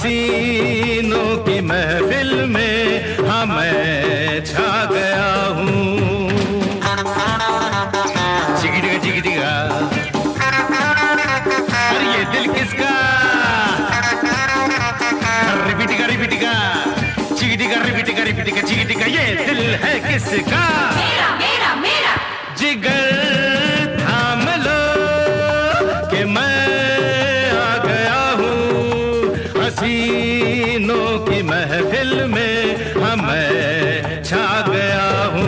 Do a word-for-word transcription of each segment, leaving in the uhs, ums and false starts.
हसीनों की महफिल में हाँ मैं छा गया हूँ। चिगिटिका चिगिटिका, अरे ये दिल किसका? रिपिटिका रिपिटिका, चिगिटिका रिपिटिका रिपिटिका चिगिटिका, ये दिल है किसका? मेरा मेरा मेरा। जिगर थाम लो कि मैं आ गया हूँ हसीनों की महफिल में हाँ मैं छा गया हूँ।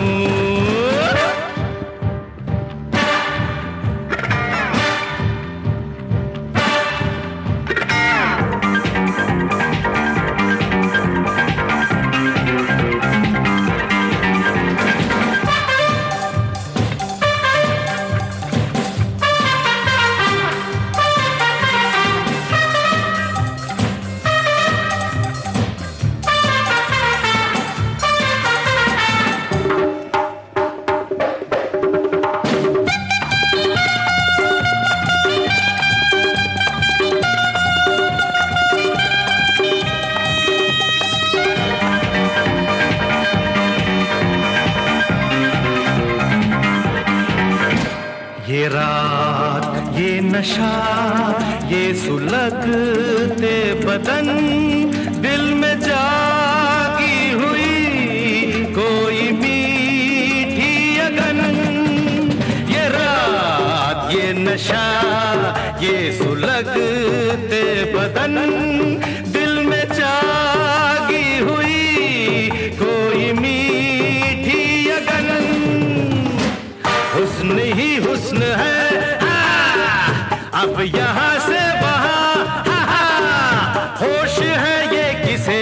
ये रात ये नशा ये सुलगते बदन दिल में जागी हुई कोई मीठी अगन। ये रात ये नशा ये सुलगते बदन दिल में जागी हुई कोई मीठी अगन। हुस्न ही हुस्न है अब यहाँ से वहाँ, होश है ये किसे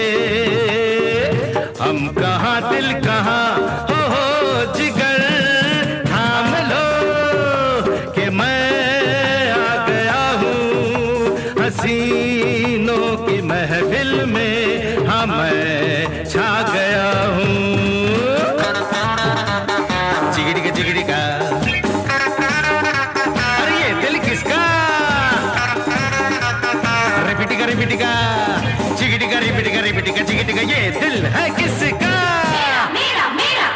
हम कहाँ दिल कहाँ। हो हो जिगर थाम लो कि मैं आ गया हूँ हसीनों की महफिल में हाँ मैं छा गया हूँ। चिगिटिका चिगिटिका, रिपिटिका चिगिटिका रिपिटिका रिपिटिका चिगिटिका, ये दिल है किसका? मेरा मेरा मेरा।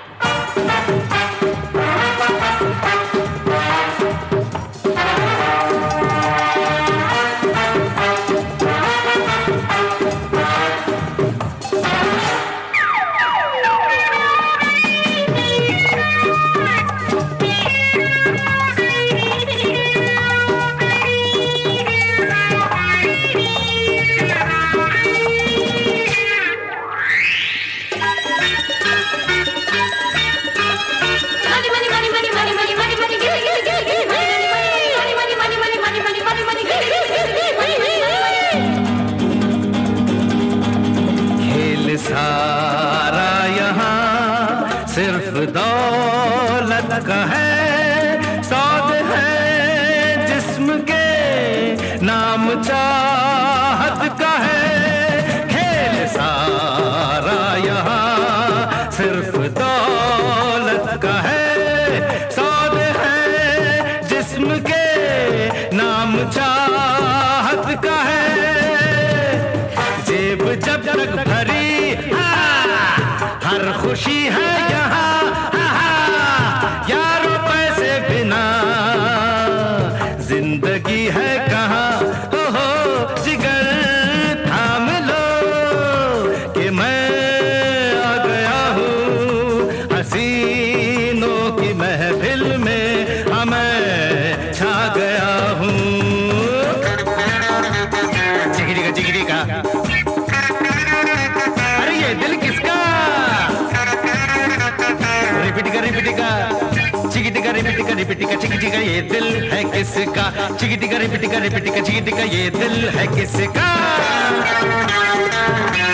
सारा यहाँ सिर्फ दौलत का है, सौद है जिस्म के नाम चाहत का है। खेल सारा यहाँ सिर्फ दौलत का है, सौद है जिस्म के नाम चाहत का है। जेब जब तक भरी हर खुशी है यहाँ, यारों पैसे बिना जिंदगी है कहाँ। हो हो जिगर थाम लो कि मैं आ गया हूँ हसीनों की महफिल में हाँ मैं छा गया हूँ। चिगिटिका चिगिटिका, अरे ये दिल किसका? रिपिटिका रिपिटिका चिगिटिका रिपिटिका रिपिटिका चिगिटिका, ये दिल है किसका? चिगिटिका रिपिटिका रिपिटिका चिगिटिका, ये दिल है किसका?